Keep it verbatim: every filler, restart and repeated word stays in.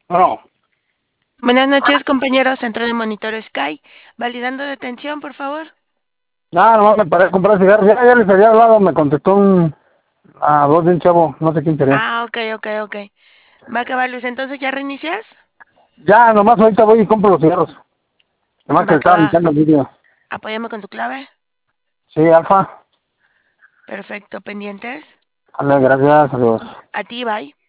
No, Buenas noches, compañeros. Centro de Monitor Sky. Validando detención, por favor. nada, nomás me paré a comprar cigarros. Ya, ya les había hablado, me contestó un, a voz de un chavo, no sé quién sería. Ah, ok, ok, ok. Va a acabar luz. Entonces, ¿ya reinicias? Ya, nomás ahorita voy y compro los cigarros. Nomás que Va le que estaba va. limpiando el vídeo. Apóyame con tu clave. Sí, Alfa. Perfecto. Pendientes. Vale, gracias, adiós. A ti, bye.